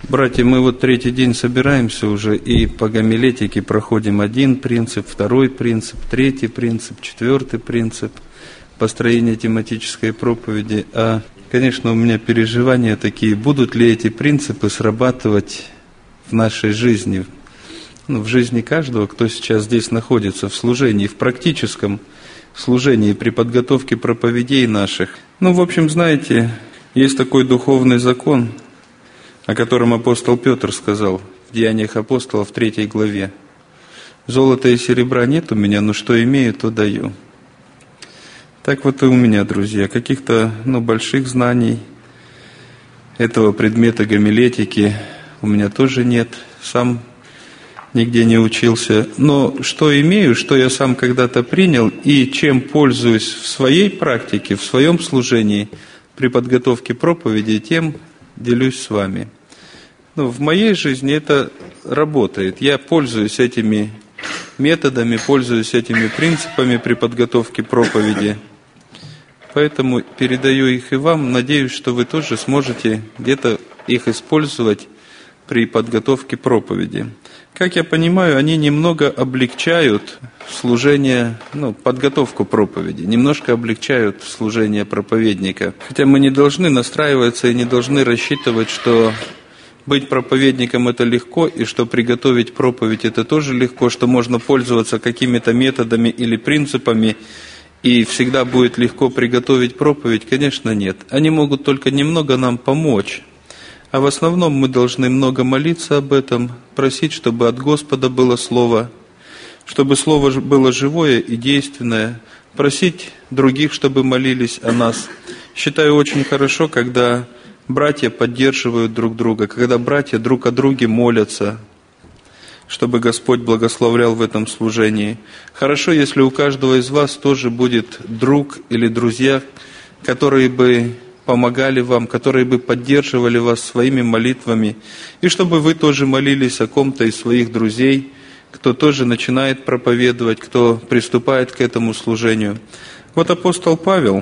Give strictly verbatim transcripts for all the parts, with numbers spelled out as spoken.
Братья, мы вот третий день собираемся уже и по гомилетике проходим один принцип, второй принцип, третий принцип, четвертый принцип построения тематической проповеди. А, конечно, у меня переживания такие, будут ли эти принципы срабатывать в нашей жизни, ну, в жизни каждого, кто сейчас здесь находится, в служении, в практическом служении, при подготовке проповедей наших. Ну, в общем, знаете, есть такой духовный закон, о котором апостол Петр сказал в Деяниях апостолов в третьей главе. «Золота и серебра нет у меня, но что имею, то даю». Так вот и у меня, друзья, каких-то ну, больших знаний этого предмета гомилетики у меня тоже нет, сам нигде не учился. Но что имею, что я сам когда-то принял и чем пользуюсь в своей практике, в своем служении, при подготовке проповеди, тем делюсь с вами. Ну, в моей жизни это работает. Я пользуюсь этими методами, пользуюсь этими принципами при подготовке проповеди. Поэтому передаю их и вам. Надеюсь, что вы тоже сможете где-то их использовать при подготовке проповеди. Как я понимаю, они немного облегчают служение, ну, подготовку проповеди, немножко облегчают служение проповедника. Хотя мы не должны настраиваться и не должны рассчитывать, что быть проповедником – это легко, и что приготовить проповедь – это тоже легко, что можно пользоваться какими-то методами или принципами, и всегда будет легко приготовить проповедь. Конечно, нет. Они могут только немного нам помочь. А в основном мы должны много молиться об этом, просить, чтобы от Господа было Слово, чтобы Слово было живое и действенное, просить других, чтобы молились о нас. Считаю очень хорошо, когда братья поддерживают друг друга, когда братья друг о друге молятся, чтобы Господь благословлял в этом служении. Хорошо, если у каждого из вас тоже будет друг или друзья, которые бы помогали вам, которые бы поддерживали вас своими молитвами, и чтобы вы тоже молились о ком-то из своих друзей, кто тоже начинает проповедовать, кто приступает к этому служению. Вот апостол Павел,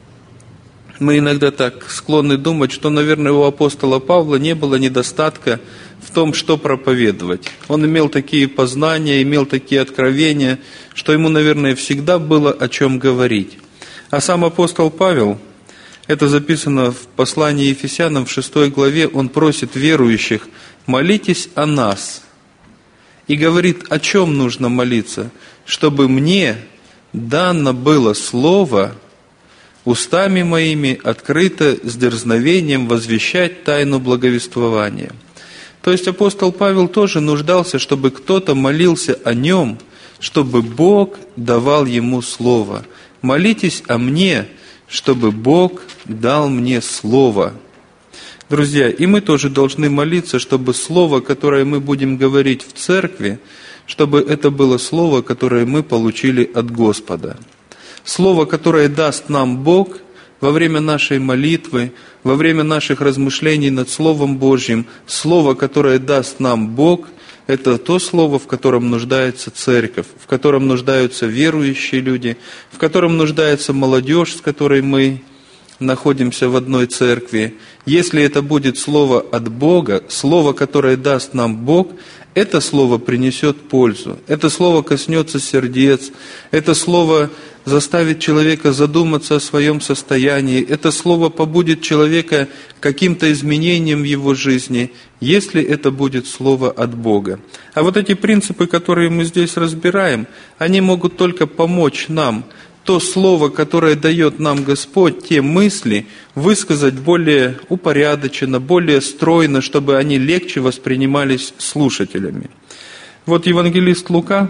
мы иногда так склонны думать, что, наверное, у апостола Павла не было недостатка в том, что проповедовать. Он имел такие познания, имел такие откровения, что ему, наверное, всегда было о чем говорить. А сам апостол Павел, это записано в послании Ефесянам в шестой главе, он просит верующих: молитесь о нас. И говорит, о чем нужно молиться? Чтобы мне дано было слово устами моими открыто с дерзновением возвещать тайну благовествования. То есть апостол Павел тоже нуждался, чтобы кто-то молился о нем, чтобы Бог давал ему слово. Молитесь о мне, чтобы Бог дал мне слово. Друзья, и мы тоже должны молиться, чтобы слово, которое мы будем говорить в церкви, чтобы это было слово, которое мы получили от Господа. Слово, которое даст нам Бог во время нашей молитвы, во время наших размышлений над Словом Божьим, слово, которое даст нам Бог, это то слово, в котором нуждается церковь, в котором нуждаются верующие люди, в котором нуждается молодежь, с которой мы находимся в одной церкви. Если это будет слово от Бога, слово, которое даст нам Бог, это слово принесет пользу, это слово коснется сердец, это слово заставит человека задуматься о своем состоянии, это слово побудит человека каким-то изменением в его жизни, если это будет слово от Бога. А вот эти принципы, которые мы здесь разбираем, они могут только помочь нам то слово, которое дает нам Господь, те мысли, высказать более упорядоченно, более стройно, чтобы они легче воспринимались слушателями. Вот евангелист Лука,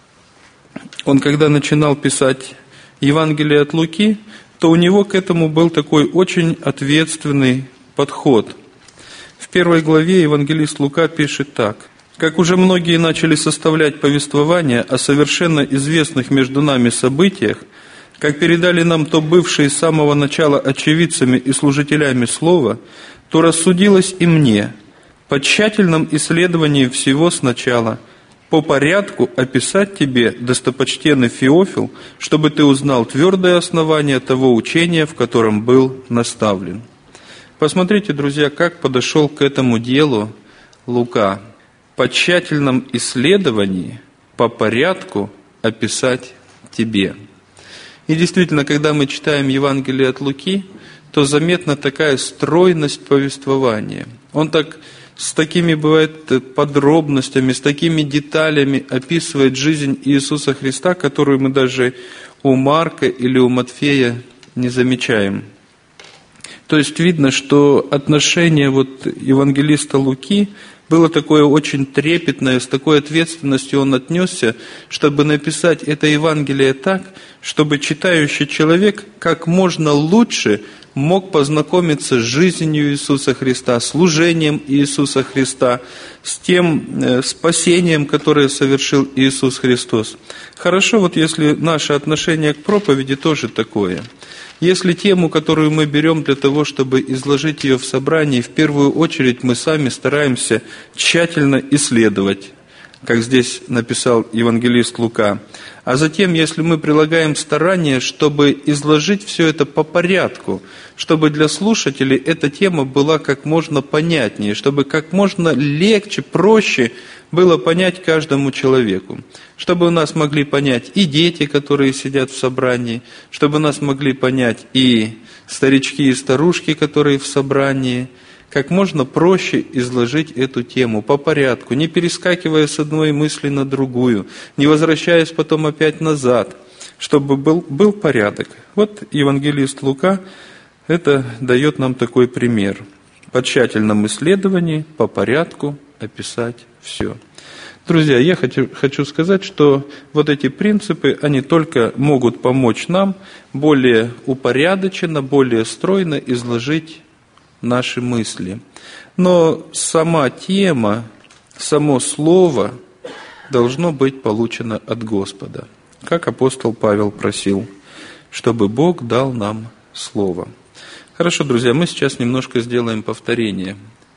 он когда начинал писать Евангелие от Луки, то у него к этому был такой очень ответственный подход. В первой главе евангелист Лука пишет так: «Как уже многие начали составлять повествования о совершенно известных между нами событиях, как передали нам то бывшие с самого начала очевидцами и служителями слова, то рассудилось и мне, по тщательном исследовании всего сначала, по порядку описать тебе, достопочтенный Феофил, чтобы ты узнал твердое основание того учения, в котором был наставлен». Посмотрите, друзья, как подошел к этому делу Лука. По тщательном исследовании, по порядку описать тебе. И действительно, когда мы читаем Евангелие от Луки, то заметна такая стройность повествования. Он так с такими, бывает, подробностями, с такими деталями описывает жизнь Иисуса Христа, которую мы даже у Марка или у Матфея не замечаем. То есть видно, что отношение вот евангелиста Луки было такое очень трепетное, с такой ответственностью он отнесся, чтобы написать это Евангелие так, чтобы читающий человек как можно лучше мог познакомиться с жизнью Иисуса Христа, служением Иисуса Христа, с тем спасением, которое совершил Иисус Христос. Хорошо, вот если наше отношение к проповеди тоже такое. Если тему, которую мы берем для того, чтобы изложить ее в собрании, в первую очередь мы сами стараемся тщательно исследовать, как здесь написал евангелист Лука. А затем, если мы прилагаем старания, чтобы изложить все это по порядку, чтобы для слушателей эта тема была как можно понятнее, чтобы как можно легче, проще было понять каждому человеку. Чтобы у нас могли понять и дети, которые сидят в собрании, чтобы нас могли понять и старички, и старушки, которые в собрании, как можно проще изложить эту тему по порядку, не перескакивая с одной мысли на другую, не возвращаясь потом опять назад, чтобы был, был порядок. Вот евангелист Лука это дает нам такой пример. По тщательном исследовании, по порядку описать все. Друзья, я хочу, хочу сказать, что вот эти принципы, они только могут помочь нам более упорядоченно, более стройно изложить наши мысли. Но сама тема, само слово должно быть получено от Господа, как апостол Павел просил, чтобы Бог дал нам слово. Хорошо, друзья, мы сейчас немножко сделаем повторение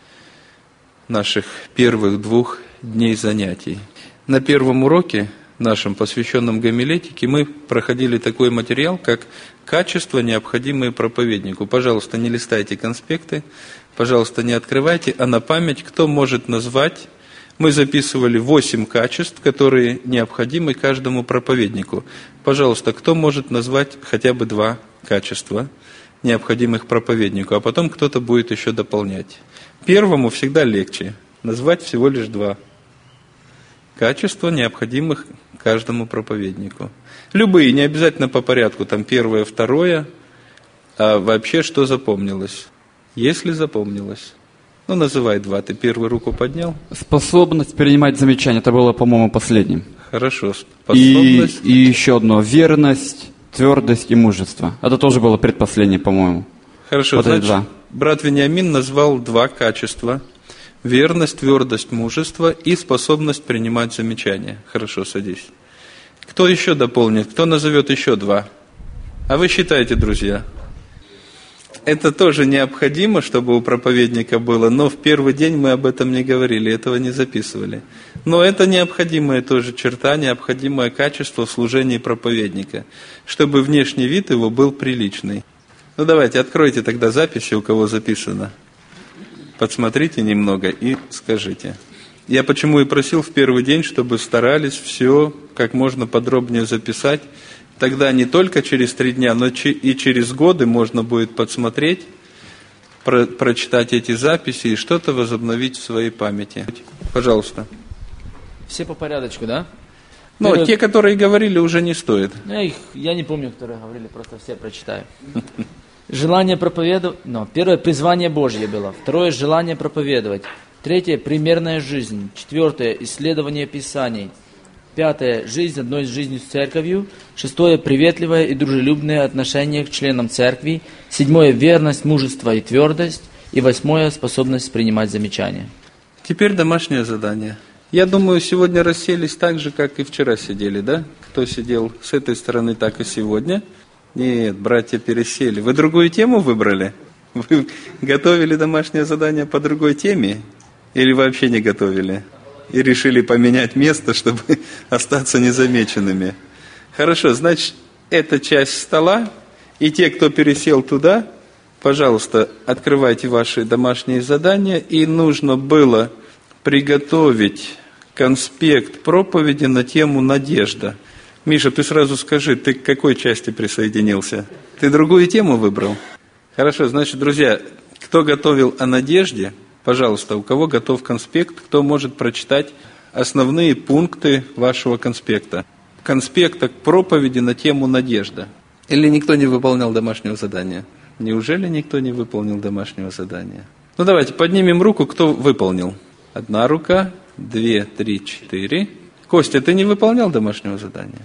наших первых двух дней занятий. На первом уроке, нашем посвященном гомилетике, мы проходили такой материал, как «Качества, необходимые проповеднику». Пожалуйста, не листайте конспекты, пожалуйста, не открывайте, а на память, кто может назвать. Мы записывали восемь качеств, которые необходимы каждому проповеднику. Пожалуйста, кто может назвать хотя бы два качества, необходимых проповеднику, а потом кто-то будет еще дополнять. Первому всегда легче назвать всего лишь два качества, необходимых каждому проповеднику. Любые, не обязательно по порядку, там первое, второе, а вообще что запомнилось? Если запомнилось. Ну, называй два. Ты первую руку поднял? Способность принимать замечания. Это было, по-моему, последним. Хорошо. Способность. И, и еще одно. Верность, твердость и мужество. Это тоже было предпоследнее, по-моему. Хорошо. Вот Значит, два. брат Вениамин назвал два качества. Верность, твердость, мужество и способность принимать замечания. Хорошо, садись. Кто еще дополнит? Кто назовет еще два? А вы считаете, друзья? Это тоже необходимо, чтобы у проповедника было, но в первый день мы об этом не говорили, этого не записывали. Но это необходимая тоже черта, необходимое качество в служении проповедника, чтобы внешний вид его был приличный. Ну давайте, откройте тогда записи, у кого записано. Подсмотрите немного и скажите. Я почему и просил в первый день, чтобы старались все как можно подробнее записать. Тогда не только через три дня, но и через годы можно будет подсмотреть, про, прочитать эти записи и что-то возобновить в своей памяти. Пожалуйста. Все по порядочку, да? Но Первое... те, которые говорили, уже не стоит. Я, их, я не помню, которые говорили, просто все прочитаю. Желание проповедовать. No, первое, призвание Божье было. Второе, желание проповедовать. Третье, примерная жизнь. Четвертое, исследование Писаний. Пятое, жизнь одной с жизнью с церковью. Шестое, приветливое и дружелюбное отношение к членам церкви. Седьмое, верность, мужество и твердость. И восьмое, способность принимать замечания. Теперь домашнее задание. Я думаю, сегодня расселись так же, как и вчера сидели, да? Кто сидел с этой стороны, так и сегодня. Нет, братья пересели. Вы другую тему выбрали? Вы готовили домашнее задание по другой теме? Или вообще не готовили? И решили поменять место, чтобы остаться незамеченными? Хорошо, значит, эта часть стола, и те, кто пересел туда, пожалуйста, открывайте ваши домашние задания. И нужно было приготовить конспект проповеди на тему «Надежда». Миша, ты сразу скажи, ты к какой части присоединился? Ты другую тему выбрал? Хорошо, значит, друзья, кто готовил о надежде, пожалуйста, у кого готов конспект, кто может прочитать основные пункты вашего конспекта? Конспекта к проповеди на тему «Надежда». Или никто не выполнял домашнего задания? Неужели никто не выполнил домашнего задания? Ну, давайте поднимем руку, кто выполнил. Одна рука, две, три, четыре. Костя, ты не выполнял домашнего задания?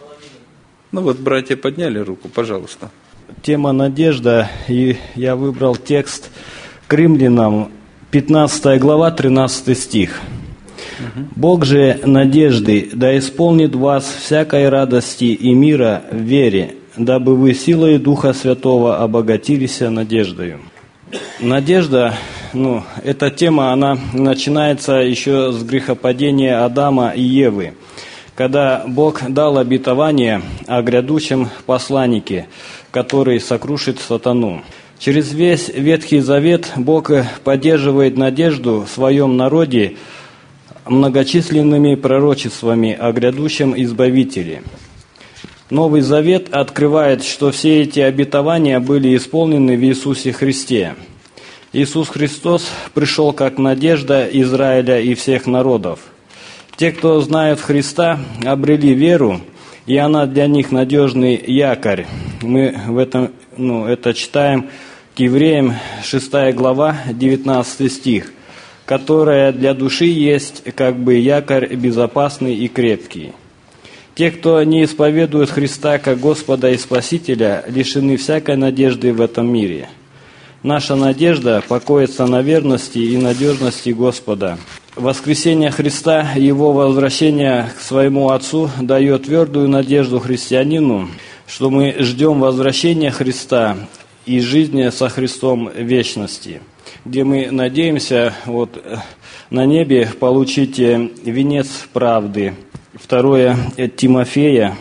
Ну вот, братья подняли руку, пожалуйста. Тема «Надежда», и я выбрал текст к Римлянам, пятнадцатая глава, тринадцатый стих. Угу. «Бог же надежды да исполнит вас всякой радости и мира в вере, дабы вы силой Духа Святого обогатились надеждою». Надежда, ну, эта тема, она начинается еще с грехопадения Адама и Евы, когда Бог дал обетование о грядущем посланнике, который сокрушит сатану. Через весь Ветхий Завет Бог поддерживает надежду в своем народе многочисленными пророчествами о грядущем Избавителе. Новый Завет открывает, что все эти обетования были исполнены в Иисусе Христе. Иисус Христос пришел как надежда Израиля и всех народов. Те, кто знают Христа, обрели веру, и она для них надежный якорь. Мы в этом, ну, это читаем к Евреям, шестая глава, девятнадцатый стих, которая для души есть как бы якорь безопасный и крепкий. Те, кто не исповедует Христа как Господа и Спасителя, лишены всякой надежды в этом мире. Наша надежда покоится на верности и надежности Господа. Воскресение Христа и Его возвращение к своему Отцу дает твердую надежду христианину, что мы ждем возвращения Христа и жизни со Христом в вечности, где мы надеемся вот, на небе получить венец правды. Второе Тимофея,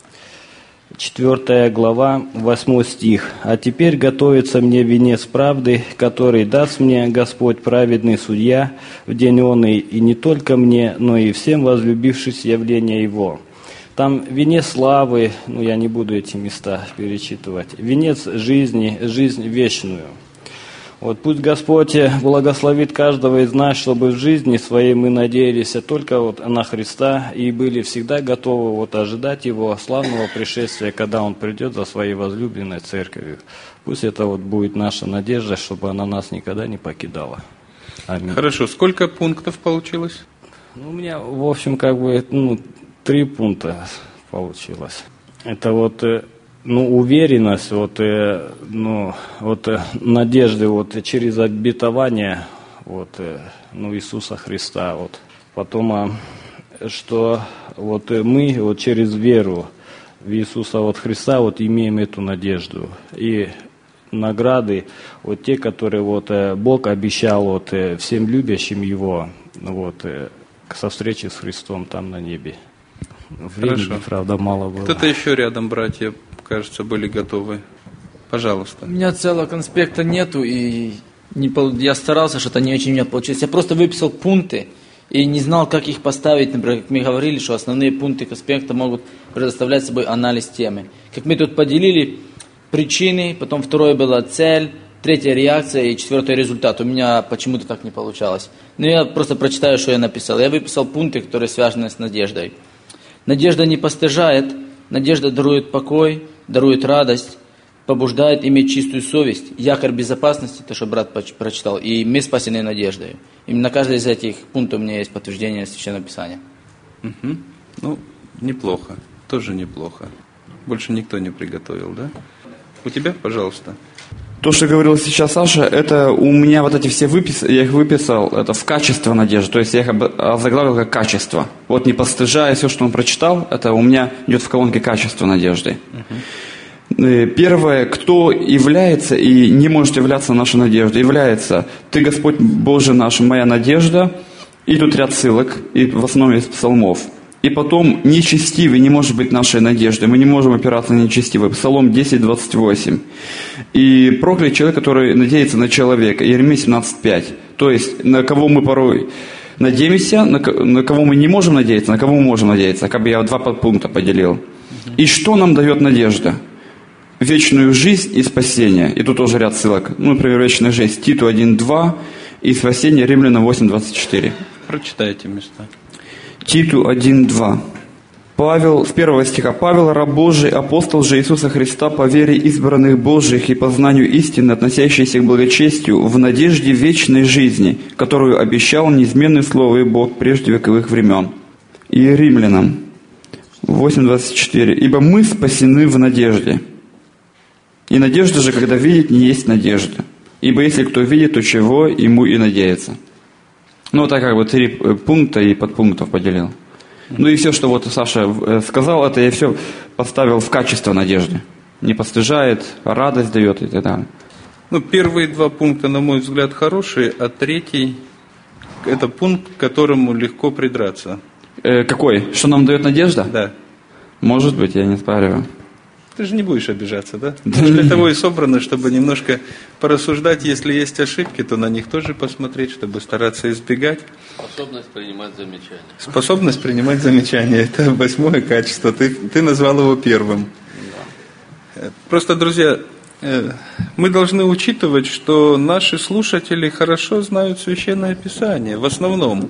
четвёртая глава, восьмой стих. «А теперь готовится мне венец правды, который даст мне Господь праведный судья в день оный, и не только мне, но и всем возлюбившись явления Его». Там венец славы, ну я не буду эти места перечитывать, венец жизни, жизнь вечную. Вот пусть Господь благословит каждого из нас, чтобы в жизни своей мы надеялись только вот на Христа и были всегда готовы вот ожидать Его славного пришествия, когда Он придет за Своей возлюбленной церковью. Пусть это вот будет наша надежда, чтобы она нас никогда не покидала. Аминь. Хорошо, сколько пунктов получилось? Ну, у меня, в общем, как бы, ну, три пункта получилось. Это вот... Ну, уверенность, вот, э, ну, вот, э, надежды вот, через обетование вот, э, ну, Иисуса Христа. Вот. Потом, а, что вот, э, мы вот, через веру в Иисуса вот, Христа вот, имеем эту надежду. И награды, вот, те, которые вот, э, Бог обещал вот, э, всем любящим Его вот, э, со встречи с Христом там на небе. Времени, Хорошо. Правда, мало было. Кто-то еще рядом, братья, кажется, были готовы. Пожалуйста. У меня целого конспекта нету, и не, я старался, что-то не очень у меня получилось. Я просто выписал пункты и не знал, как их поставить. Например, как мы говорили, что основные пункты конспекта могут предоставлять собой анализ темы. Как мы тут поделили причины, потом второе была цель, третья реакция и четвертый результат. У меня почему-то так не получалось. Но я просто прочитаю, что я написал. Я выписал пункты, которые связаны с надеждой. Надежда не постыжает, надежда дарует покой, дарует радость, побуждает иметь чистую совесть, якорь безопасности, то, что брат прочитал, и мы спасены надеждой. Именно на каждый из этих пунктов у меня есть подтверждение Священного Писания. Угу. Ну, неплохо, тоже неплохо. Больше никто не приготовил, да? У тебя, пожалуйста. То, что говорил сейчас Саша, это у меня вот эти все выписы, я их выписал, это в качество надежды, то есть я их озаглавил как качество. Вот не постыжая все, что он прочитал, это у меня идет в колонке качество надежды. Uh-huh. Первое, кто является и не может являться нашей надеждой, является «Ты, Господь Боже наш, моя надежда», и тут ряд ссылок, и в основном из псалмов. И потом нечестивый не может быть нашей надеждой. Мы не можем опираться на нечестивый. Псалом десять, двадцать восемь. И проклят человек, который надеется на человека. Иеремия семнадцать, пять. То есть, на кого мы порой надеемся, на, на кого мы не можем надеяться, на кого мы можем надеяться. Как бы я два подпункта поделил. И что нам дает надежда? Вечную жизнь и спасение. И тут тоже ряд ссылок. Ну, например, вечная жизнь. Титу один два и спасение Римлянам восемь двадцать четыре. Прочитайте места. Титу один два. Павел, с первого стиха. Павел, раб Божий, апостол же Иисуса Христа по вере избранных Божьих и по знанию истины, относящейся к благочестию, в надежде вечной жизни, которую обещал неизменный Слово Бог прежде вековых времен. И Римлянам восемь двадцать четыре. Ибо мы спасены в надежде. И надежда же, когда видит, не есть надежда. Ибо если кто видит, то чего ему и надеяться. Ну, вот так как бы три пункта и подпунктов поделил. Ну и все, что вот Саша сказал, это я все поставил в качество надежды. Не постыжает, радость дает и так далее. Ну, первые два пункта, на мой взгляд, хорошие, а третий – это пункт, к которому легко придраться. Э, какой? Что нам дает надежда? Да. Может быть, я не спариваю. Ты же не будешь обижаться, да? Да. Для того и собрано, чтобы немножко порассуждать, если есть ошибки, то на них тоже посмотреть, чтобы стараться избегать. Способность принимать замечания. Способность принимать замечания – это восьмое качество. Ты, ты назвал его первым. Да. Просто, друзья, мы должны учитывать, что наши слушатели хорошо знают Священное Писание, в основном.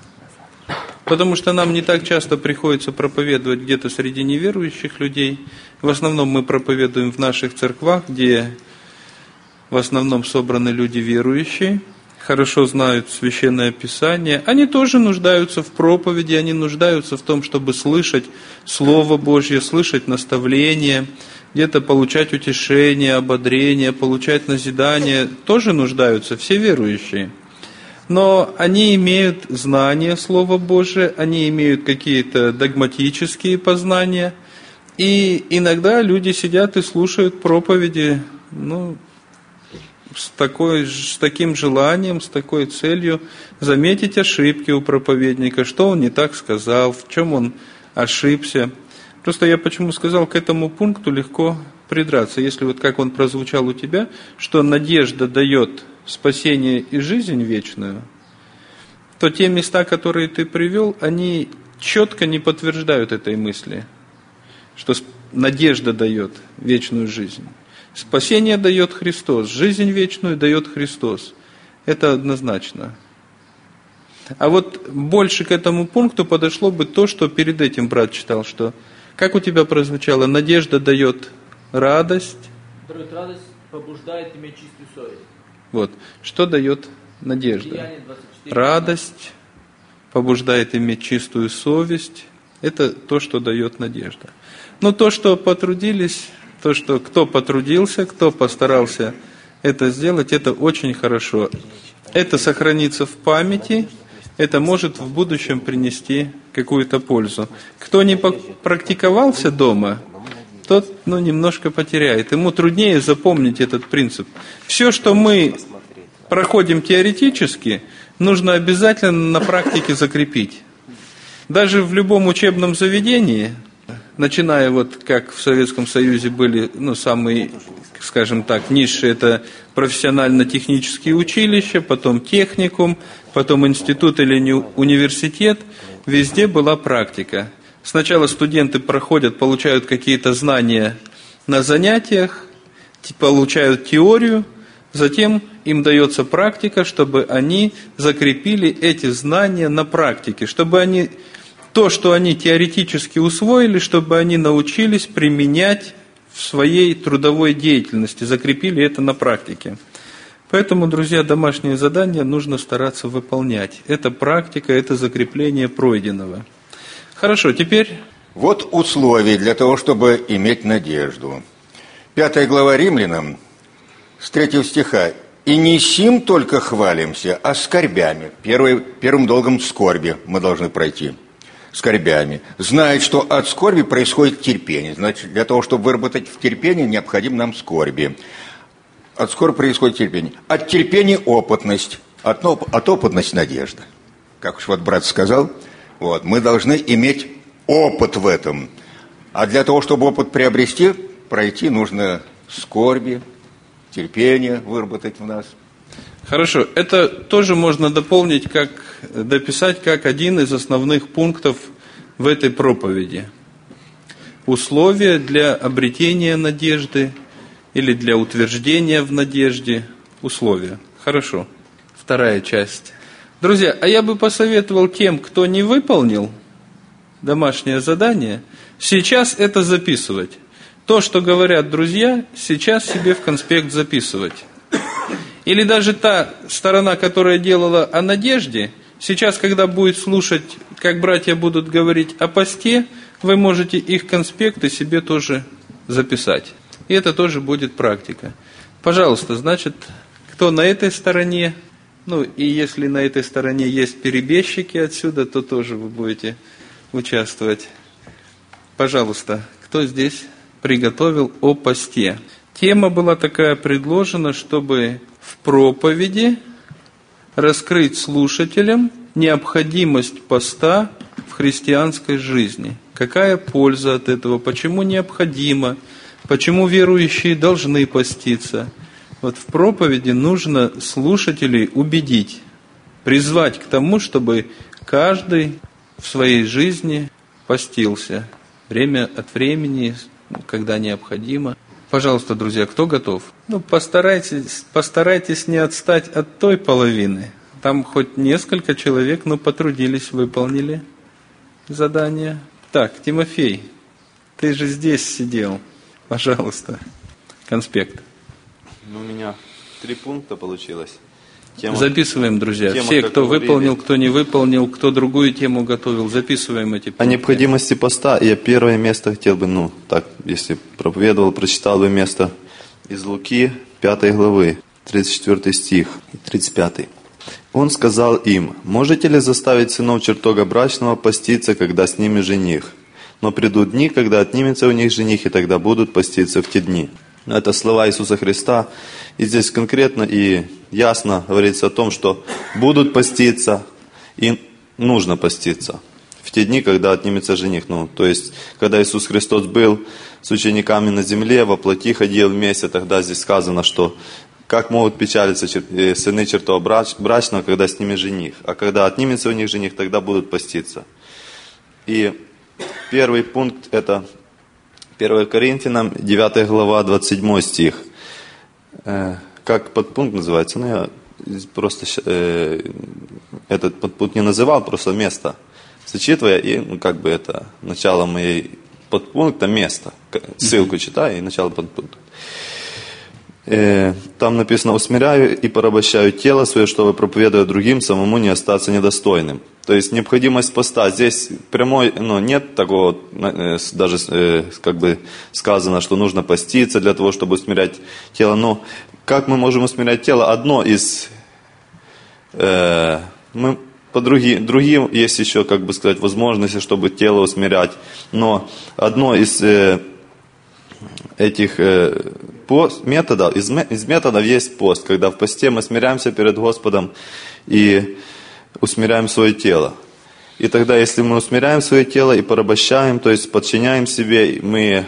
Потому что нам не так часто приходится проповедовать где-то среди неверующих людей. В основном мы проповедуем в наших церквах, где в основном собраны люди верующие, хорошо знают Священное Писание. Они тоже нуждаются в проповеди, они нуждаются в том, чтобы слышать Слово Божье, слышать наставления, где-то получать утешение, ободрение, получать назидание. Тоже нуждаются все верующие. Но они имеют знания Слова Божия, они имеют какие-то догматические познания. И иногда люди сидят и слушают проповеди, ну, с, такой, с таким желанием, с такой целью заметить ошибки у проповедника, что он не так сказал, в чем он ошибся. Просто я почему сказал, к этому пункту легко придраться. Если вот как он прозвучал у тебя, что надежда дает спасение и жизнь вечную, то те места, которые ты привел, они четко не подтверждают этой мысли, что надежда дает вечную жизнь. Спасение дает Христос, жизнь вечную дает Христос. Это однозначно. А вот больше к этому пункту подошло бы то, что перед этим брат читал, что, как у тебя прозвучало, надежда дает радость. Дает радость, побуждает иметь чистую совесть. Вот. Что дает надежда? Радость, побуждает иметь чистую совесть. Это то, что дает надежда. Но то, что потрудились, то, что кто потрудился, кто постарался это сделать, это очень хорошо. Это сохранится в памяти, это может в будущем принести какую-то пользу. Кто не практиковался дома, тот, ну, немножко потеряет. Ему труднее запомнить этот принцип. Все, что мы проходим теоретически, нужно обязательно на практике закрепить. Даже в любом учебном заведении, начиная вот как в Советском Союзе были, ну, самые, скажем так, низшие, это профессионально-технические училища, потом техникум, потом институт или университет, везде была практика. Сначала студенты проходят, получают какие-то знания на занятиях, получают теорию, затем им дается практика, чтобы они закрепили эти знания на практике, чтобы они то, что они теоретически усвоили, чтобы они научились применять в своей трудовой деятельности, закрепили это на практике. Поэтому, друзья, домашние задания нужно стараться выполнять. Это практика, это закрепление пройденного. Хорошо, теперь... Вот условия для того, чтобы иметь надежду. Пятая глава Римлянам, с третьего стиха. «И не сим только хвалимся, а скорбями». Первый, первым долгом скорби мы должны пройти. Скорбями. Знает, что от скорби происходит терпение. Значит, для того, чтобы выработать в терпении, необходим нам скорби. От скорби происходит терпение. От терпения опытность. От, от опытности надежда. Как уж вот брат сказал, вот, мы должны иметь опыт в этом. А для того, чтобы опыт приобрести, пройти нужно скорби, терпение выработать в нас. Хорошо, это тоже можно дополнить, как, дописать как один из основных пунктов в этой проповеди. Условия для обретения надежды или для утверждения в надежде. Условия. Хорошо. Вторая часть. Друзья, а я бы посоветовал тем, кто не выполнил домашнее задание, сейчас это записывать. То, что говорят друзья, сейчас себе в конспект записывать. Или даже та сторона, которая делала о надежде, сейчас, когда будет слушать, как братья будут говорить о посте, вы можете их конспекты себе тоже записать. И это тоже будет практика. Пожалуйста, значит, кто на этой стороне, ну и если на этой стороне есть перебежчики отсюда, то тоже вы будете участвовать. Пожалуйста, кто здесь приготовил о посте? Тема была такая предложена, чтобы в проповеди раскрыть слушателям необходимость поста в христианской жизни. Какая польза от этого? Почему необходимо? Почему верующие должны поститься? Вот в проповеди нужно слушателей убедить, призвать к тому, чтобы каждый в своей жизни постился. Время от времени, когда необходимо. Пожалуйста, друзья, кто готов? Ну, постарайтесь, постарайтесь не отстать от той половины. Там хоть несколько человек, но потрудились, выполнили задание. Так, Тимофей, ты же здесь сидел. Пожалуйста, конспект. Ну, у меня три пункта получилось. Тема, записываем, друзья. тема, Все, кто говорили, выполнил, кто не выполнил, кто другую тему готовил, записываем эти пункты. О необходимости поста я первое место хотел бы, ну, так, если проповедовал, прочитал бы место из Луки, пятой главы, тридцать четвёртый стих и тридцать пятый. Он сказал им: «Можете ли заставить сынов чертога брачного поститься, когда с ними жених? Но придут дни, когда отнимется у них жених, и тогда будут поститься в те дни». Это слова Иисуса Христа. И здесь конкретно и ясно говорится о том, что будут поститься и нужно поститься в те дни, когда отнимется жених. Ну, то есть, когда Иисус Христос был с учениками на земле, во плоти ходил вместе, тогда здесь сказано, что как могут печалиться сыны чертога брачного, когда с ними жених. А когда отнимется у них жених, тогда будут поститься. И первый пункт это первое Коринфянам, девятая глава, двадцать седьмой стих. Как подпункт называется? Ну, я просто э, этот подпункт не называл, просто место зачитывая, и ну, как бы это начало моей подпункта, место. Ссылку читаю и начало подпункта. Э, там написано: «Усмиряю и порабощаю тело свое, чтобы, проповедуя другим, самому не остаться недостойным». То есть необходимость поста. Здесь прямой, ну, нет такого, э, даже э, как бы сказано, что нужно поститься для того, чтобы усмирять тело. Но как мы можем усмирять тело? Одно из... Э, мы по другим, другим есть еще, как бы сказать, возможности, чтобы тело усмирять. Но одно из э, этих... Э, Пост, методов, из, из методов есть пост, когда в посте мы смиряемся перед Господом и усмиряем свое тело. И тогда, если мы усмиряем свое тело и порабощаем, то есть подчиняем себе, мы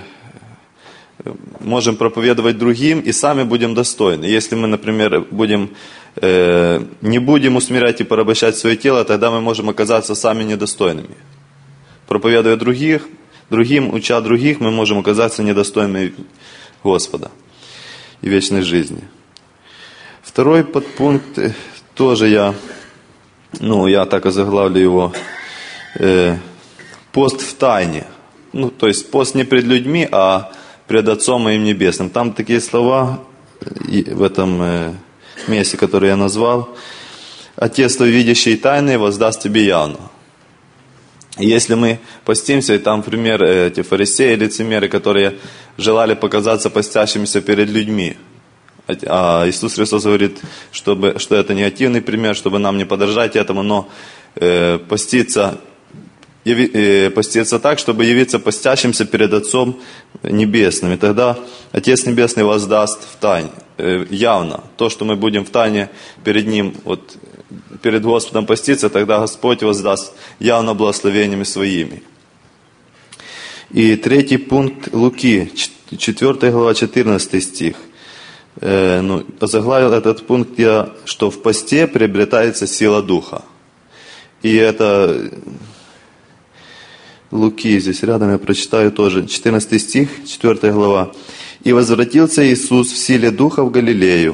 можем проповедовать другим и сами будем достойны. Если мы, например, будем, э, не будем усмирять и порабощать свое тело, тогда мы можем оказаться сами недостойными. Проповедуя других, другим, уча других, мы можем оказаться недостойными Господа и вечной жизни. Второй подпункт тоже я, ну, я так озаглавлю его, э, пост в тайне. Ну, то есть пост не пред людьми, а пред Отцом моим Небесным. Там такие слова в этом э, месте, которые я назвал: «Отец твой, видящий тайны, воздаст тебе явно». Если мы постимся, и там пример эти фарисеи, лицемеры, которые желали показаться постящимися перед людьми. А Иисус Христос говорит, чтобы, что это негативный пример, чтобы нам не подражать этому, но э, поститься, яви, э, поститься так, чтобы явиться постящимся перед Отцом Небесным. И тогда Отец Небесный воздаст в тайне, э, явно. То, что мы будем в тайне перед Ним, вот, перед Господом поститься, тогда Господь воздаст явно благословениями своими. И третий пункт Луки, четвёртая глава, четырнадцатый стих. Э, ну, озаглавил этот пункт я, что в посте приобретается сила духа. И это Луки, здесь рядом я прочитаю тоже, четырнадцатый стих, четвёртая глава. «И возвратился Иисус в силе духа в Галилею,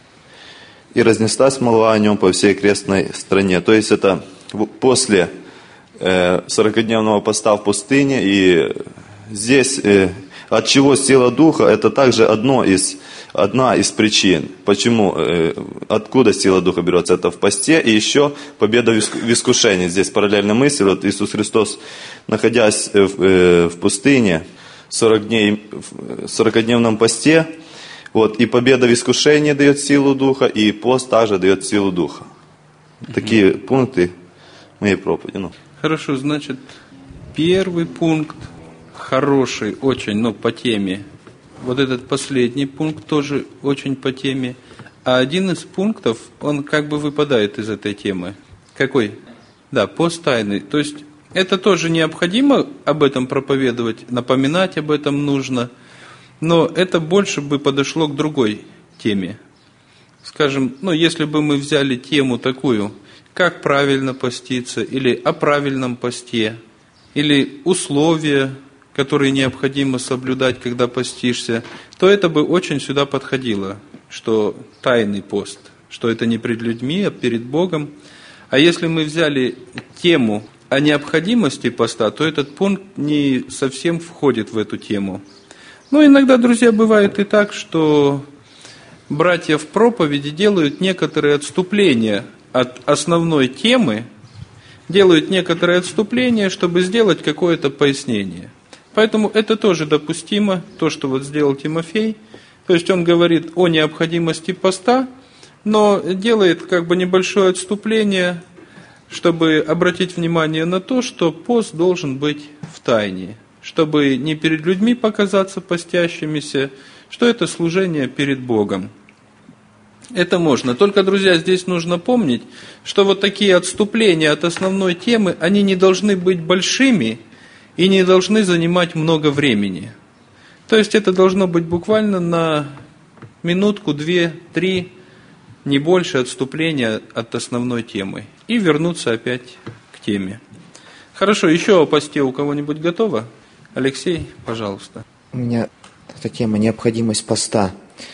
и разнеслась молва о нем по всей окрестной стране». То есть это после сорокадневного поста в пустыне, и здесь от чего сила духа, это также одно из, одна из причин, почему, откуда сила духа берется, это в посте, и еще победа в искушении. Здесь параллельная мысль, вот Иисус Христос, находясь в, в пустыне, сорок дней, в сорокадневном посте, вот, и победа в искушении дает силу духа, и пост также дает силу духа. Такие угу. пункты моей проповеди. Ну. Хорошо, значит, первый пункт хороший, очень, но по теме. Вот этот последний пункт тоже очень по теме. А один из пунктов, он как бы выпадает из этой темы. Какой? Да, пост тайный. То есть это тоже необходимо об этом проповедовать, напоминать об этом нужно, но это больше бы подошло к другой теме. Скажем, ну, если бы мы взяли тему такую, как правильно поститься, или о правильном посте, или условия, которые необходимо соблюдать, когда постишься, то это бы очень сюда подходило, что тайный пост, что это не пред людьми, а перед Богом. А если мы взяли тему о необходимости поста, то этот пункт не совсем входит в эту тему. Но иногда, друзья, бывает и так, что братья в проповеди делают некоторые отступления от основной темы, делают некоторые отступления, чтобы сделать какое-то пояснение. Поэтому это тоже допустимо, то, что вот сделал Тимофей. То есть он говорит о необходимости поста, но делает как бы небольшое отступление, чтобы обратить внимание на то, что пост должен быть в тайне, чтобы не перед людьми показаться постящимися, что это служение перед Богом. Это можно. Только, друзья, здесь нужно помнить, что вот такие отступления от основной темы, они не должны быть большими и не должны занимать много времени. То есть это должно быть буквально на минутку, две, три, не больше отступления от основной темы. И вернуться опять к теме. Хорошо, еще о посте у кого-нибудь готово? Алексей, пожалуйста. У меня эта тема «Необходимость поста».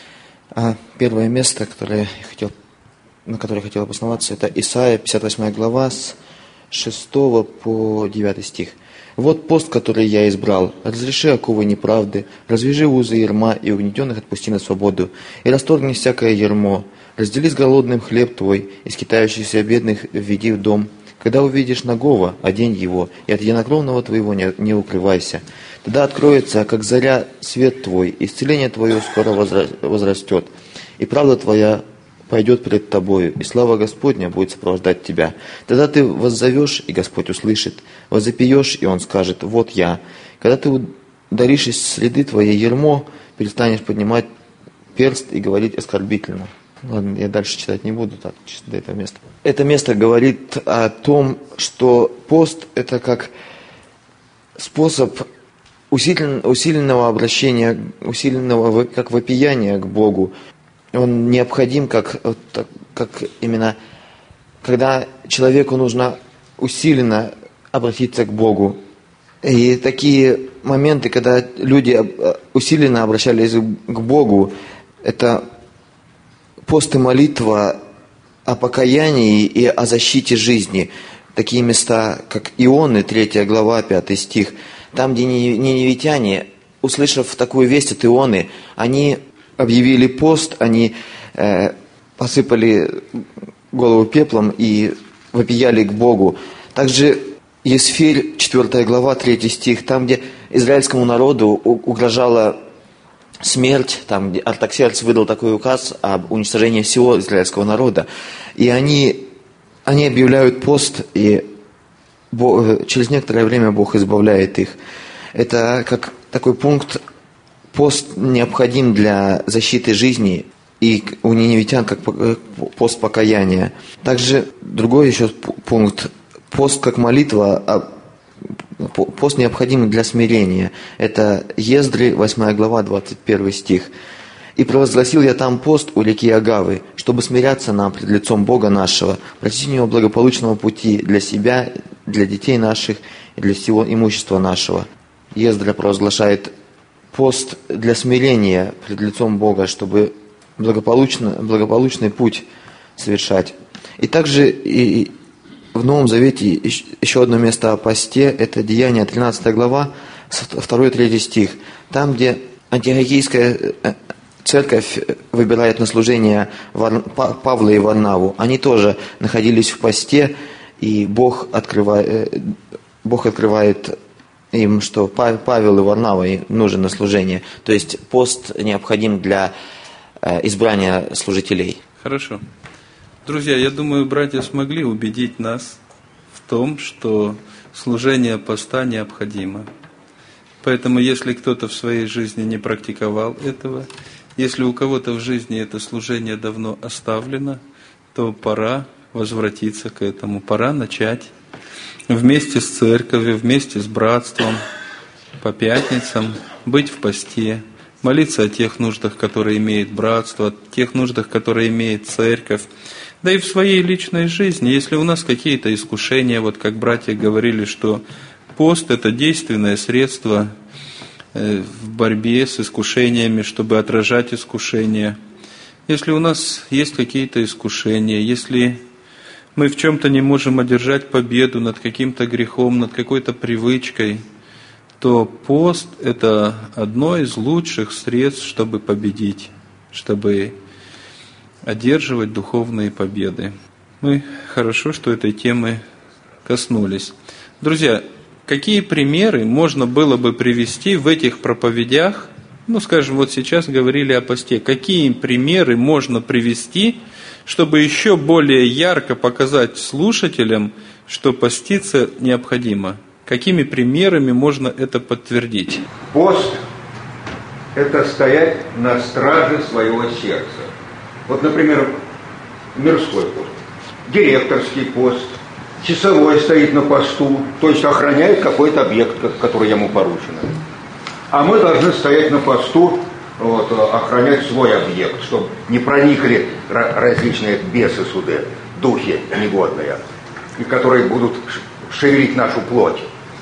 А первое место, которое я хотел, на которое я хотел обосноваться, это Исайя, пятьдесят восьмая глава, с шестого по девятый стих. «Вот пост, который я избрал. Разреши оковы неправды, развяжи узы ярма, и угнетенных отпусти на свободу, и расторгни всякое ярмо. Раздели с голодным хлеб твой, и скитающихся бедных введи в дом. Когда увидишь нагого, одень его, и от единокровного твоего не, не укрывайся. Тогда откроется, как заря, свет твой, исцеление твое скоро возрастет, и правда твоя пойдет пред тобою, и слава Господня будет сопровождать тебя. Тогда ты воззовешь, и Господь услышит, возопьешь, и Он скажет: вот я. Когда ты ударишь из среды твоей ярмо, перестанешь поднимать перст и говорить оскорбительно». Ладно, я дальше читать не буду, так, чисто до этого места. Это место говорит о том, что пост – это как способ усилен, усиленного обращения, усиленного как вопияния к Богу. Он необходим как, как именно, когда человеку нужно усиленно обратиться к Богу. И такие моменты, когда люди усиленно обращались к Богу, это пост и молитва о покаянии и о защите жизни. Такие места, как Ионы, третья глава, пятый стих. Там, где ниневитяне, услышав такую весть от Ионы, они объявили пост, они э, посыпали голову пеплом и вопияли к Богу. Также Есфирь, четвёртая глава, третий стих, там, где израильскому народу угрожала смерть, там, где Артаксеркс выдал такой указ об уничтожении всего израильского народа. И они, они объявляют пост, и Бог, через некоторое время Бог избавляет их. Это как такой пункт, пост необходим для защиты жизни, и у ниневитян как пост покаяния. Также другой еще пункт, пост как молитва, пост необходим для смирения. Это Ездры, восьмая глава, двадцать первый стих. И провозгласил я там пост у реки Агавы, чтобы смиряться нам пред лицом Бога нашего, просить у Него благополучного пути для себя, для детей наших и для всего имущества нашего. Ездра провозглашает пост для смирения пред лицом Бога, чтобы благополучно, благополучный путь совершать. И также и в Новом Завете еще одно место о посте, это Деяния, тринадцатая глава, второй и третий стих. Там, где антиохийская церковь выбирает на служение Павла и Варнаву, они тоже находились в посте, и Бог открывает, Бог открывает им, что Павел и Варнава нужен на служение. То есть пост необходим для избрания служителей. Хорошо. Друзья, я думаю, братья смогли убедить нас в том, что служение поста необходимо. Поэтому, если кто-то в своей жизни не практиковал этого, если у кого-то в жизни это служение давно оставлено, то пора возвратиться к этому, пора начать вместе с церковью, вместе с братством, по пятницам, быть в посте, молиться о тех нуждах, которые имеет братство, о тех нуждах, которые имеет церковь. Да и в своей личной жизни, если у нас какие-то искушения, вот как братья говорили, что пост – это действенное средство в борьбе с искушениями, чтобы отражать искушения. Если у нас есть какие-то искушения, если мы в чем-то не можем одержать победу над каким-то грехом, над какой-то привычкой, то пост – это одно из лучших средств, чтобы победить, чтобы одерживать духовные победы. Мы хорошо, что этой темы коснулись. Друзья, какие примеры можно было бы привести в этих проповедях? Ну, скажем, вот сейчас говорили о посте. Какие примеры можно привести, чтобы еще более ярко показать слушателям, что поститься необходимо? Какими примерами можно это подтвердить? Пост – это стоять на страже своего сердца. Вот, например, мирской пост, директорский пост, часовой стоит на посту, то есть охраняет какой-то объект, который ему поручено. А мы должны стоять на посту, вот, охранять свой объект, чтобы не проникли различные бесы сюда, духи негодные, и которые будут шевелить нашу плоть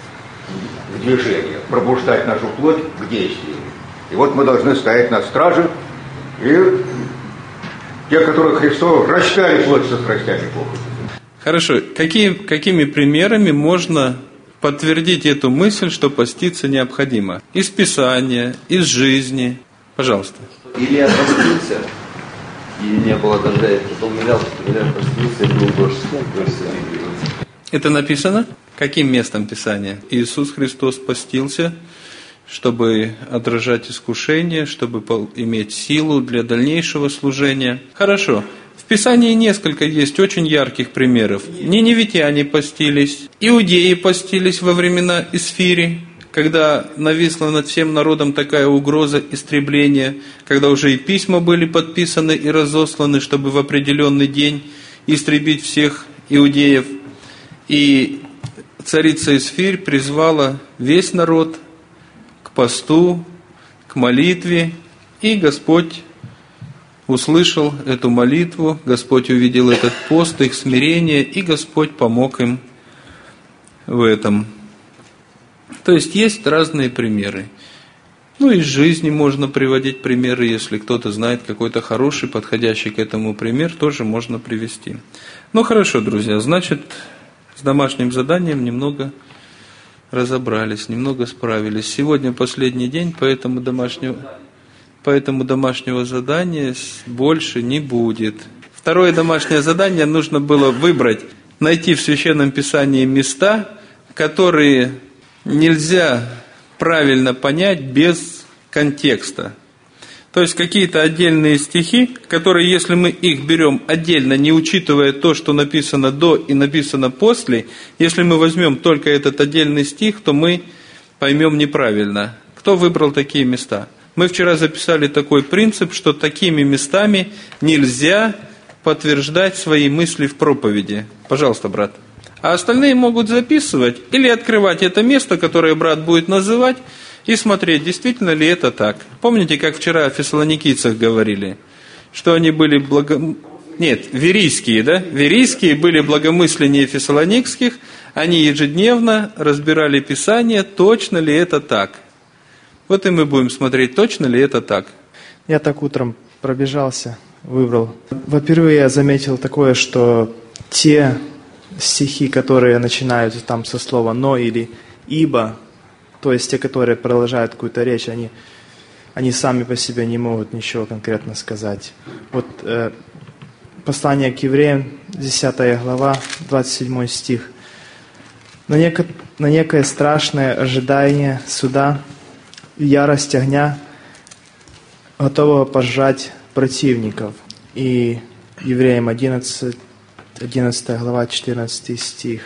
в движение, пробуждать нашу плоть к действию. И вот мы должны стоять на страже, и те, которые Христос распяли плоть со страстями похоти. Хорошо. Какие, какими примерами можно подтвердить эту мысль, что поститься необходимо? Из Писания, из жизни. Пожалуйста. Илья постился, и не было дождя, и умирал, что Илья постился, и был дождь. Это написано? Каким местом Писания? Иисус Христос постился, чтобы отражать искушение, чтобы иметь силу для дальнейшего служения. Хорошо. В Писании несколько есть очень ярких примеров. Ниневитяне постились, иудеи постились во времена Исфири, когда нависла над всем народом такая угроза истребления, когда уже и письма были подписаны и разосланы, чтобы в определенный день истребить всех иудеев. И царица Исфирь призвала весь народ к посту, к молитве, и Господь услышал эту молитву, Господь увидел этот пост, их смирение, и Господь помог им в этом. То есть есть разные примеры. Ну, из жизни можно приводить примеры, если кто-то знает какой-то хороший, подходящий к этому пример, тоже можно привести. Ну, хорошо, друзья, значит, с домашним заданием немного разобрались, немного справились. Сегодня последний день, поэтому домашнего, поэтому домашнего задания больше не будет. Второе домашнее задание нужно было выбрать, найти в Священном Писании места, которые нельзя правильно понять без контекста. То есть какие-то отдельные стихи, которые, если мы их берем отдельно, не учитывая то, что написано до и написано после, если мы возьмем только этот отдельный стих, то мы поймем неправильно. Кто выбрал такие места? Мы вчера записали такой принцип, что такими местами нельзя подтверждать свои мысли в проповеди. Пожалуйста, брат. А остальные могут записывать или открывать это место, которое брат будет называть, и смотреть, действительно ли это так. Помните, как вчера о фессалоникийцах говорили, что они были благо... Нет, верийские, да? Верийские были благомысленнее фессалоникских, они ежедневно разбирали Писание, точно ли это так. Вот и мы будем смотреть, точно ли это так. Я так утром пробежался, выбрал. Во-первых, я заметил такое, что те стихи, которые начинаются там со слова «но» или «ибо», то есть те, которые продолжают какую-то речь, они, они сами по себе не могут ничего конкретно сказать. Вот э, послание к евреям, десятая глава, двадцать седьмой стих. На, неко, на некое страшное ожидание суда, ярость огня, готового пожрать противников. И евреям одиннадцать, одиннадцатая глава, четырнадцатый стих.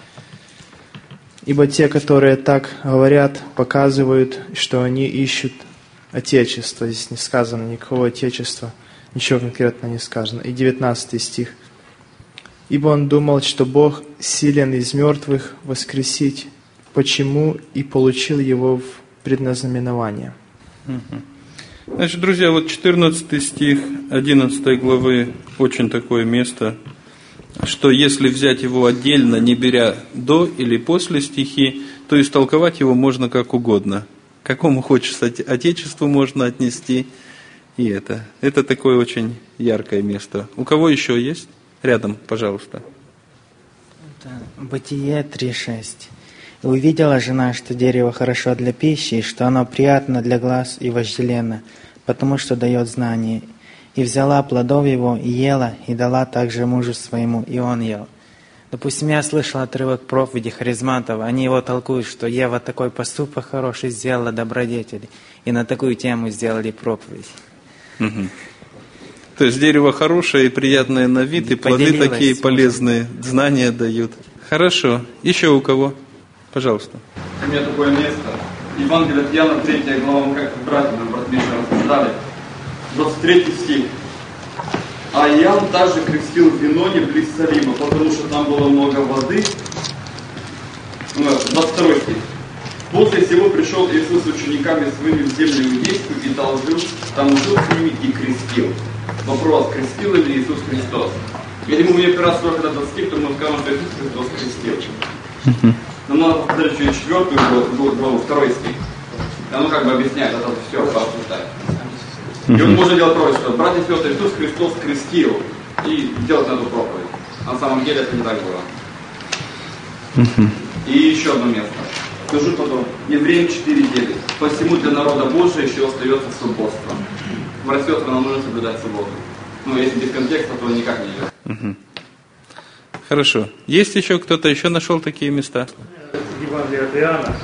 Ибо те, которые так говорят, показывают, что они ищут Отечество. Здесь не сказано никакого Отечества, ничего конкретно не сказано. И девятнадцатый стих. Ибо он думал, что Бог силен из мертвых воскресить, почему и получил его в предназнаменование. Значит, друзья, вот четырнадцатый стих одиннадцатой главы, очень такое место, что если взять его отдельно, не беря до или после стихи, то истолковать его можно как угодно. К какому хочется Отечеству можно отнести и это. Это такое очень яркое место. У кого еще есть? Рядом, пожалуйста. Бытие три шесть. «И увидела жена, что дерево хорошо для пищи, и что оно приятно для глаз и вожделенно, потому что дает знание. И взяла плодов его, и ела, и дала также мужу своему, и он ел». Допустим, я слышал отрывок проповеди харизматов, они его толкуют, что Ева такой поступок хороший сделала добродетели, и на такую тему сделали проповедь. Угу. То есть дерево хорошее и приятное на вид, и плоды такие полезные, знания дают. Хорошо. Еще у кого? Пожалуйста. У меня такое место. Евангелие от Иоанна, третья глава, мы как братья нам брат Миша рассуждали. двадцать третий стих. «А Иоанн также крестил в Виноне близ Салима, потому что там было много воды». двадцать второй стих. «После сего пришел Иисус с учениками своими в землю иудейскую и должил, там жил с ними и крестил». Вопрос, крестил ли Иисус Христос? Я думаю, мне первый раз сорок этот стих, то мы скажем, что Иисус Христос крестил. Но надо повторить через четвертую главу, второй стих. Оно как бы объясняет, это все обсуждает. И он может делать проповедь, что братья и сестры, Иисус Христос крестил, и делать эту проповедь. На самом деле это не так было. И еще одно место. Скажу потом. Евреям четыре девять. «Посему для народа Божия еще остается субботство». Братья и сестры, нам нужно соблюдать субботу. Ну, если без контекста, то никак не идет. Хорошо. Есть еще кто-то еще нашел такие места? Евангелие от Иоанна,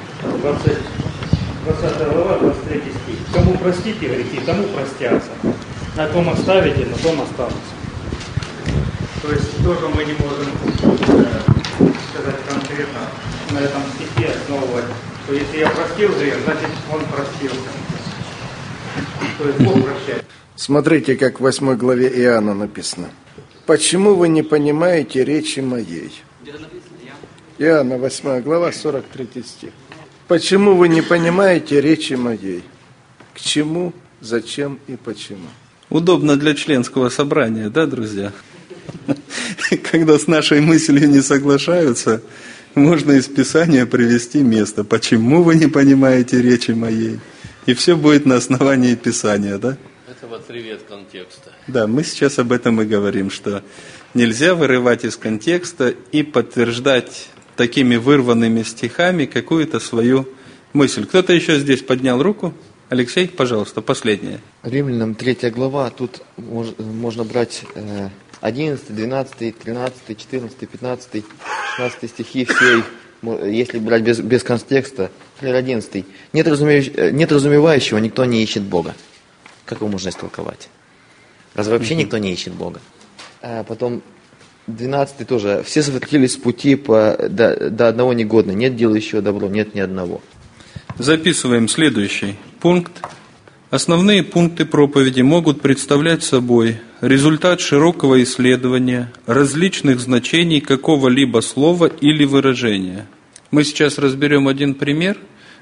двадцатая глава, двадцать третий стих. «Кому простите грехи, тому простятся. На ком оставите, на том останутся». То есть тоже мы не можем э, сказать конкретно на этом стихе основывать, что если я простил грех, значит он простился. То есть Бог прощает. Смотрите, как в восьмой главе Иоанна написано. «Почему вы не понимаете речи моей?» Иоанна, восьмая глава, сорок третий стих. «Почему вы не понимаете речи моей? К чему, зачем и почему?» Удобно для членского собрания, да, друзья? Когда с нашей мыслью не соглашаются, можно из Писания привести место. «Почему вы не понимаете речи моей?» И все будет на основании Писания, да? Это в отрыве от контекста. Да, мы сейчас об этом и говорим, что нельзя вырывать из контекста и подтверждать такими вырванными стихами какую-то свою мысль. Кто-то еще здесь поднял руку? Алексей, пожалуйста, последнее. Римлянам третья глава, тут мож, можно брать одиннадцатый, двенадцатый, тринадцатый, четырнадцатый, пятнадцатый, шестнадцатый стихи, все их, если брать без, без контекста. одиннадцатый. Нет, разумеющего, нет разумевающего, никто не ищет Бога. Как его можно истолковать? Разве вообще mm-hmm. никто не ищет Бога? А потом двенадцатый тоже. Все сократились с пути по, до, до одного негодно. Нет делающего добро, нет ни одного. Записываем следующий пункт. Основные пункты проповеди могут представлять собой результат широкого исследования различных значений какого-либо слова или выражения. Мы сейчас разберем один пример,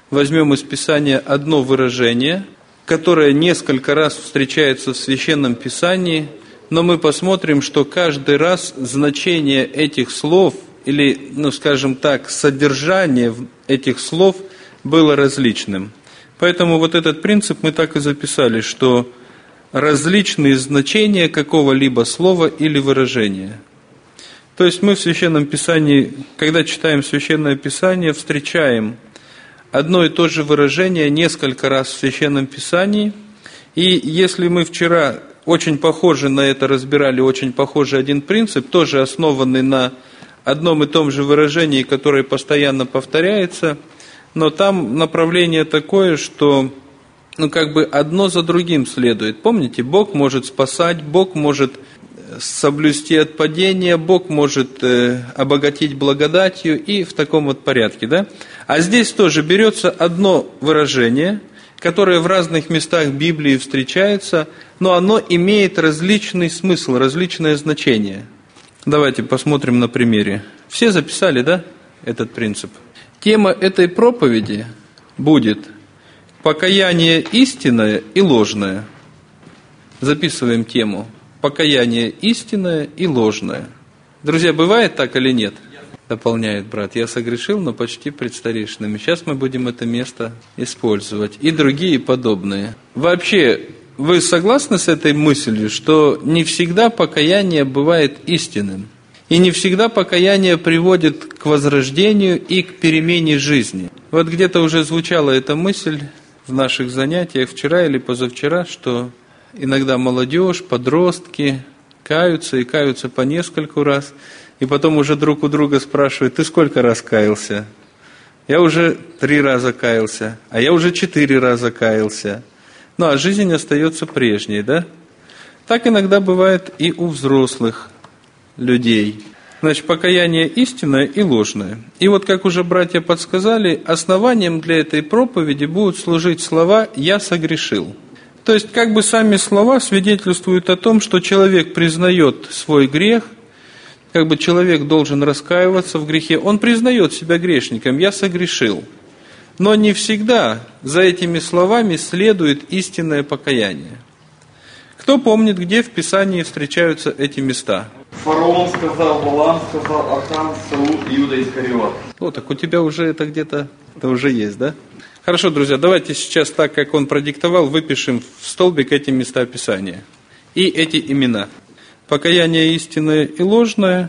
возьмем из Писания одно выражение, которое несколько раз встречается в Священном Писании, но мы посмотрим, что каждый раз значение этих слов, или, ну, скажем так, содержание этих слов было различным. Поэтому вот этот принцип мы так и записали, что различные значения какого-либо слова или выражения. То есть мы в Священном Писании, когда читаем Священное Писание, встречаем одно и то же выражение несколько раз в Священном Писании. И если мы вчера очень похоже на это разбирали, очень похожий один принцип, тоже основанный на одном и том же выражении, которое постоянно повторяется, но там направление такое, что ну, как бы одно за другим следует. Помните, Бог может спасать, Бог может соблюсти от падения, Бог может э, обогатить благодатью и в таком вот порядке, да? А здесь тоже берется одно выражение, которое в разных местах Библии встречается, но оно имеет различный смысл, различное значение. Давайте посмотрим на примере. Все записали, да, этот принцип? Тема этой проповеди будет «Покаяние истинное и ложное». Записываем тему «Покаяние истинное и ложное». Друзья, бывает так или нет? Дополняет брат. Я согрешил, но почти пред старейшинами. Сейчас мы будем это место использовать. И другие подобные. Вообще, вы согласны с этой мыслью, что не всегда покаяние бывает истинным? И не всегда покаяние приводит к возрождению и к перемене жизни? Вот где-то уже звучала эта мысль в наших занятиях вчера или позавчера, что иногда молодежь, подростки каются и каются по нескольку раз, и потом уже друг у друга спрашивают: ты сколько раз каялся? Я уже три раза каялся, а я уже четыре раза каялся. Ну, а жизнь остается прежней, да? Так иногда бывает и у взрослых людей. Значит, покаяние истинное и ложное. И вот, как уже братья подсказали, основанием для этой проповеди будут служить слова «я согрешил». То есть, как бы сами слова свидетельствуют о том, что человек признает свой грех, как бы человек должен раскаиваться в грехе, он признает себя грешником, «я согрешил». Но не всегда за этими словами следует истинное покаяние. Кто помнит, где в Писании встречаются эти места? Фараон сказал, Валаам сказал, Ахан, Саул, Иуда Искариот. О, так у тебя уже это где-то, это уже есть, да? Хорошо, друзья, давайте сейчас так, как он продиктовал, выпишем в столбик эти места Писания. И эти имена. Покаяние истинное и ложное.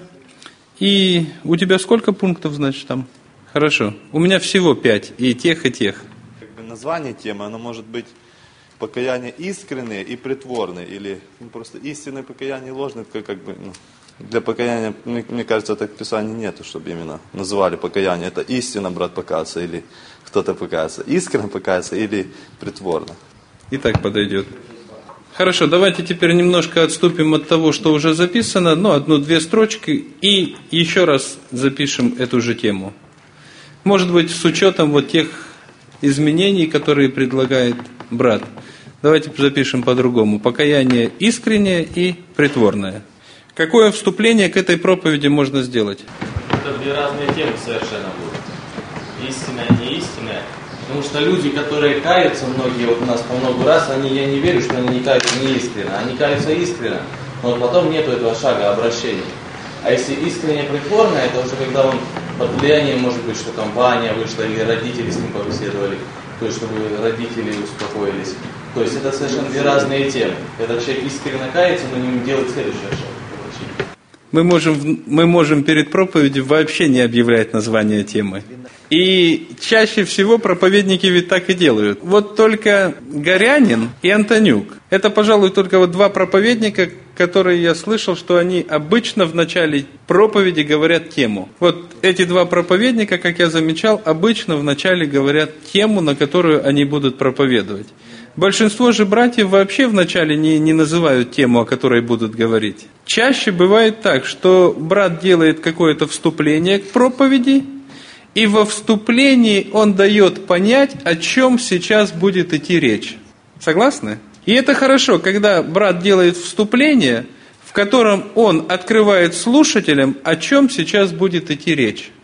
И у тебя сколько пунктов, значит, там? Хорошо. У меня всего пять. И тех, и тех. Как бы название темы, оно может быть покаяние искреннее и притворное. Или ну, просто истинное покаяние и ложное. Как бы, ну, для покаяния, мне, мне кажется, так в Писании нету, чтобы именно называли покаяние. Это истинно, брат, покаяться или кто-то покаяться. Искренне покаяться или притворно. И так подойдет. Хорошо, давайте теперь немножко отступим от того, что уже записано, ну, одну-две строчки, и еще раз запишем эту же тему. Может быть, с учетом вот тех изменений, которые предлагает брат. Давайте запишем по-другому. Покаяние искреннее и притворное. Какое вступление к этой проповеди можно сделать? Это две разные темы совершенно будут. Истинное, не истинное. Потому что люди, которые каются, многие вот у нас по много раз, они, я не верю, что они не каются неискренне. Они каются искренне, но вот потом нету этого шага обращения. А если искренне притворное, это уже когда он под влиянием, может быть, что компания вышла, или родители с ним побеседовали, то есть чтобы родители успокоились. То есть это совершенно две разные темы. Когда человек искренне кается, но не делает следующий шаг. Мы можем, мы можем перед проповедью вообще не объявлять название темы. И чаще всего проповедники ведь так и делают. Вот только Горянин и Антонюк. Это, пожалуй, только вот два проповедника, которые я слышал, что они обычно в начале проповеди говорят тему. Вот эти два проповедника, как я замечал, обычно в начале говорят тему, на которую они будут проповедовать. Большинство же братьев вообще вначале не, не называют тему, о которой будут говорить. Чаще бывает так, что брат делает какое-то вступление к проповеди, и во вступлении он дает понять, о чем сейчас будет идти речь. Согласны? И это хорошо, когда брат делает вступление, в котором он открывает слушателям, о чем сейчас будет идти речь.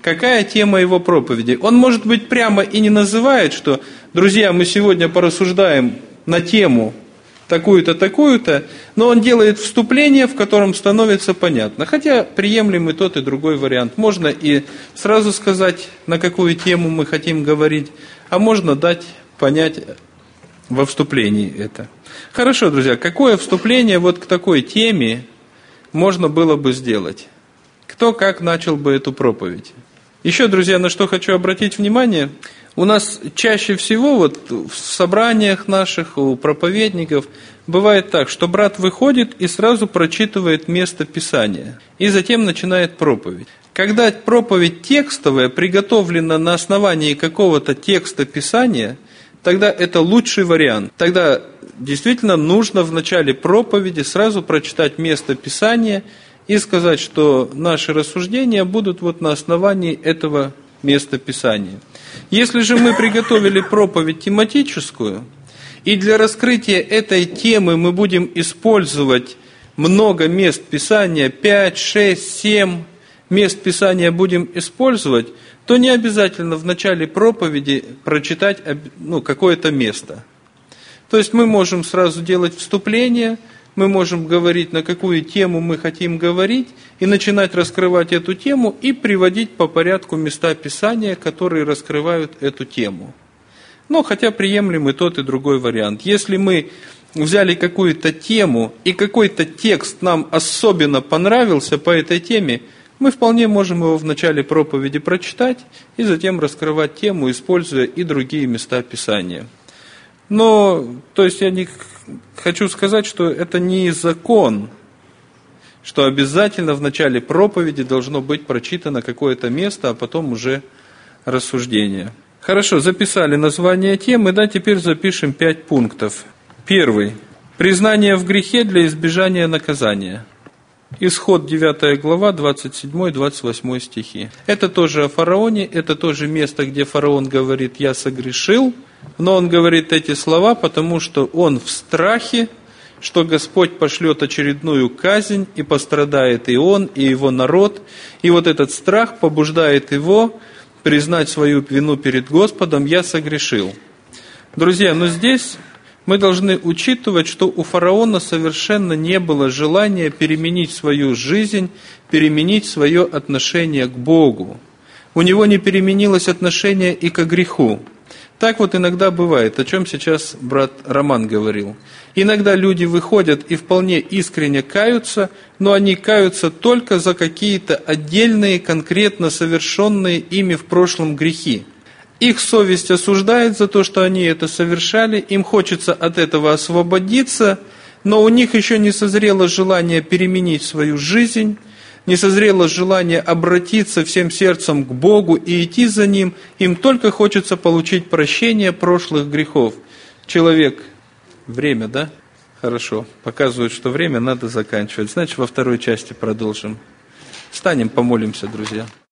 какая тема его проповеди. Он, может быть, прямо и не называет, что, друзья, мы сегодня порассуждаем на тему такую-то, такую-то, но он делает вступление, в котором становится понятно. Хотя приемлем и тот, и другой вариант. Можно и сразу сказать, на какую тему мы хотим говорить, а можно дать понять во вступлении это. Хорошо, друзья, какое вступление вот к такой теме можно было бы сделать? Кто как начал бы эту проповедь? Еще, друзья, на что хочу обратить внимание, у нас чаще всего вот в собраниях наших, у проповедников, бывает так, что брат выходит и сразу прочитывает место Писания, и затем начинает проповедь. Когда проповедь текстовая приготовлена на основании какого-то текста Писания, тогда это лучший вариант. Тогда действительно нужно в начале проповеди сразу прочитать место Писания и сказать, что наши рассуждения будут вот на основании этого места Писания. Если же мы приготовили проповедь тематическую, и для раскрытия этой темы мы будем использовать много мест Писания, пять, шесть, семь мест Писания будем использовать, то не обязательно в начале проповеди прочитать ну, какое-то место. То есть мы можем сразу делать вступление, мы можем говорить, на какую тему мы хотим говорить, и начинать раскрывать эту тему, и приводить по порядку места Писания, которые раскрывают эту тему. Но хотя приемлем и тот, и другой вариант. Если мы взяли какую-то тему, и какой-то текст нам особенно понравился по этой теме, мы вполне можем его в начале проповеди прочитать, и затем раскрывать тему, используя и другие места Писания. Но, то есть я не хочу сказать, что это не закон, что обязательно в начале проповеди должно быть прочитано какое-то место, а потом уже рассуждение. Хорошо, записали название темы, да, теперь запишем пять пунктов. Первый. Признание в грехе для избежания наказания. Исход девятая глава, двадцать седьмой двадцать восьмой стихи. Это тоже о фараоне, это тоже место, где фараон говорит: «Я согрешил», но он говорит эти слова, потому что он в страхе, что Господь пошлет очередную казнь, и пострадает и он, и его народ. И вот этот страх побуждает его признать свою вину перед Господом: «Я согрешил». Друзья, но здесь мы должны учитывать, что у фараона совершенно не было желания переменить свою жизнь, переменить свое отношение к Богу. У него не переменилось отношение и к греху. Так вот иногда бывает, о чем сейчас брат Роман говорил. Иногда люди выходят и вполне искренне каются, но они каются только за какие-то отдельные, конкретно совершенные ими в прошлом грехи. Их совесть осуждает за то, что они это совершали, им хочется от этого освободиться, но у них еще не созрело желание переменить свою жизнь, не созрело желание обратиться всем сердцем к Богу и идти за Ним, им только хочется получить прощение прошлых грехов. Человек, время, да? Хорошо, показывает, что время надо заканчивать. Значит, во второй части продолжим. Встанем, помолимся, друзья.